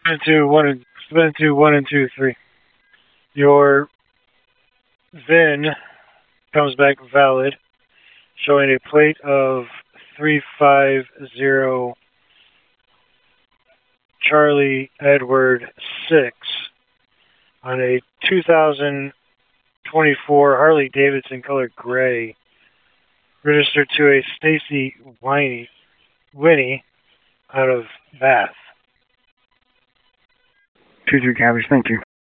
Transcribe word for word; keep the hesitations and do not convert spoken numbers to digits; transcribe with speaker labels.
Speaker 1: Spin two, one and spin two, one and two, three. Your V I N comes back valid, showing a plate of three five zero Charlie Edward six on a two thousand twenty-four Harley Davidson color gray, registered to a Stacy Winnie, Winnie out of Bath.
Speaker 2: two three Cabbage, thank you.